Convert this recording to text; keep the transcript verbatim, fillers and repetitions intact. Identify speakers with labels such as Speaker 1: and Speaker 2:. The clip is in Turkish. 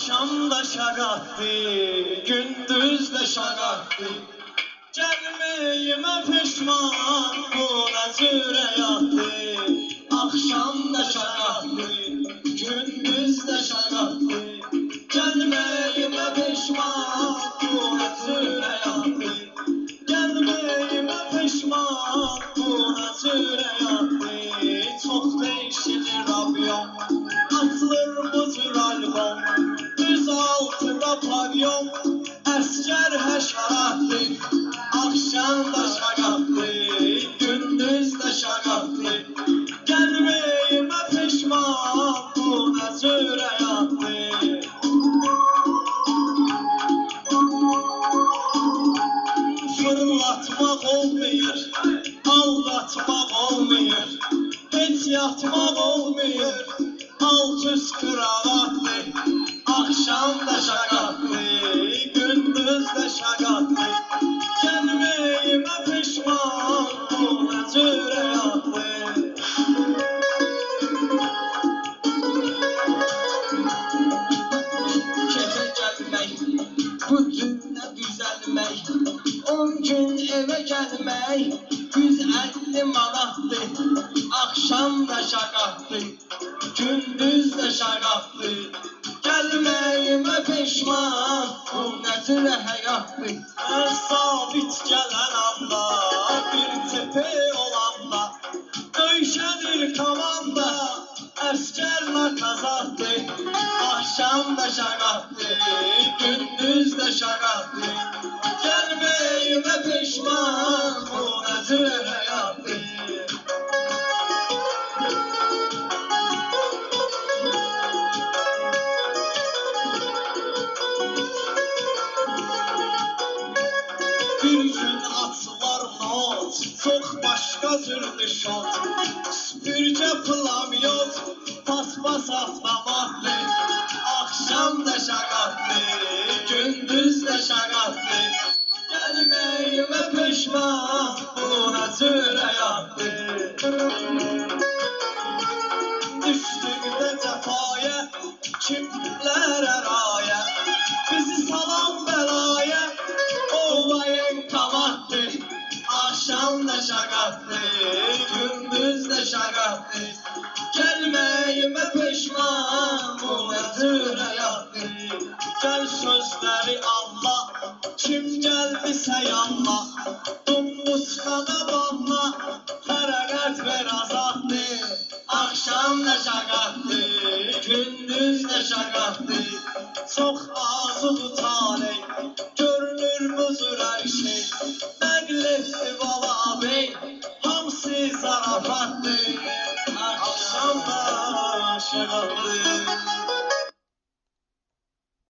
Speaker 1: Akşam da şagattı, gündüz de şagattı. Gelmeyime pişman, bu ne züreyattı. Akşam da şagattı, gündüz de şagattı. Gelmeyime pişman, bu ne züreyattı. Gelmeyime pişman, bu ne züreyattı. Çok değişilir Rabbim, atılır bu tür albüm. Düz altında pavyon, əskər həşəratlı. Akşam da şagattı, gündüz de şagattı. Gelmeyime pişman, bu ne züreyattı. Fırlatmak olmuyor, aldatmak olmuyor. Hiç yatmak olmuyor, alt üst kravatlı. Akşam da şagattı, gündüz de şagattı. Gelmeyime pişman, bu ne züreyattı. Keyfe gelmek, bu dünya düzelmek. On gün eve gelmek, yüz elli manattı. Akşam da şagattı, gündüz de şagattı. Gelmeyime pişman, bu ne züre hayattı. Her sabit gelen anda, bir tepe olanda. Döyşenir komanda, əskerler kazattı. Akşam da şagattı, gündüz de şagattı. Gelmeyime pişman, bu ne züre hayattı. Bir gün atılar not, çok başka türlü şot. Süpürge plamyot, paspas avtomatlı. Akşam da şagattı, gündüz de şagattı. Gelmeyime pişman, bu ne züreyattı. Düştük de cefaya, kimler eraya. Bizi salan belaya, olayın kavattı. Akşam da şagattı, gündüz de şagattı. Gelmeyime pişman, bu ne züreyattı. Gel sözleri anla, kim geldiyse yanla. Dumbuskana banla, fərəqət ver azaddı. Akşam da şagattı, gündüz de şagattı. Çok azı taley, görünür buzur her şey. Nəqletdi bala bey, hamsi zarafattı. Akşam da şagattı.